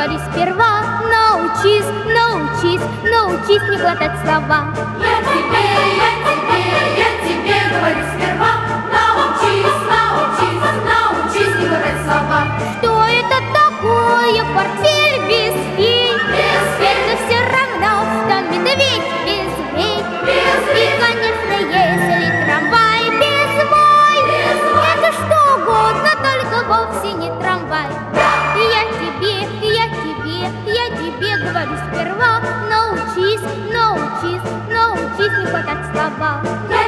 говори сперва. Научись, научись, научись не глотать слова. Я тебе говорю сперва. Научись, научись, научись не глотать слова. Что это такое портфель без фей? Это все равно, что медведь без вей. И, конечно, если трамвай без вой, это что угодно, только вовсе не трамвай. Я тебе говорю сперва. Научись, научись, научись не хватать слова.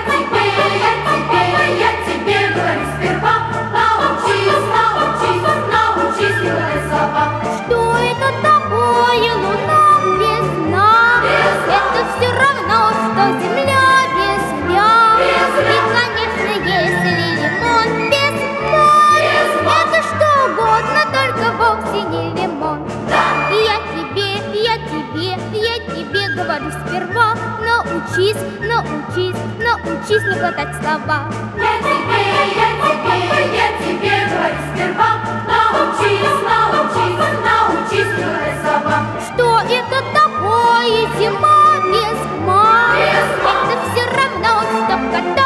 Я тебе говорю сперва. Научись, научись, научись не хватать слова. Что это такое луна без дна? Это все равно, что земля без льда. И, конечно, если лимон без мон, это что угодно, только вовсе не лимон. Я тебе говорю сперва. Научись, научись, научись не хватать слова. Я тебе говорю сперва. Научись, научись, научись не хватать слова. Что это такое зима без хмар? Это все равно, что